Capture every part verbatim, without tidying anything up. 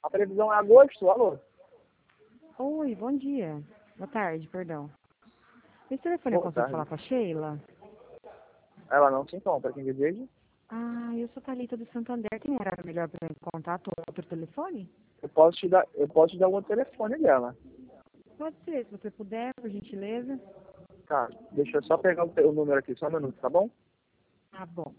A previsão é agosto, alô? Oi, bom dia. Boa tarde, perdão. Esse telefone eu Boa consigo tarde. falar com a Sheila? Ela não se encontra, quem deseja? Ah, eu sou Thalita do Santander. Tem um horário melhor para eu contato ou outro telefone? Eu posso te dar, eu posso te dar o telefone dela. Pode ser, se você puder, por gentileza. Tá, deixa eu só pegar o, teu- o número aqui, só um minuto, tá bom? Tá bom.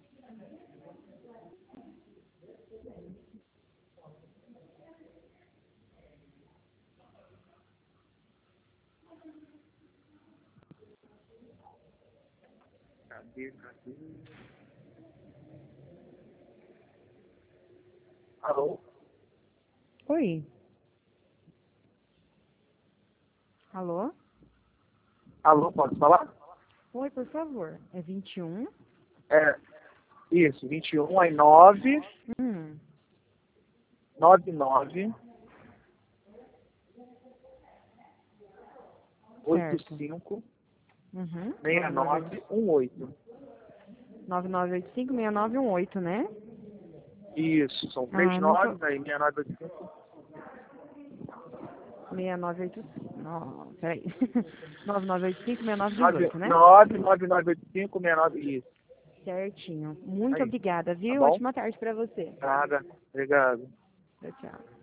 Cadê, cadê? Alô? Oi. Alô? Alô, pode falar? Oi, por favor. É vinte e um? É, isso, vinte e um, aí nove, Hum, nove nove, oito certo. cinco, Uhum. seis nove um oito. nove nove oito cinco seis nove um oito, né? Isso, são três Ah, não tô... nove, aí seis nove oito cinco. seis nove oito cinco. Não, peraí. nove nove oito cinco seis nove um nove oito, né? nove nove nove oito cinco, seis nove, isso. Certinho. Muito Aí, obrigada, tá viu? bom? Ótima tarde para você. Nada, obrigado. Tchau, tchau.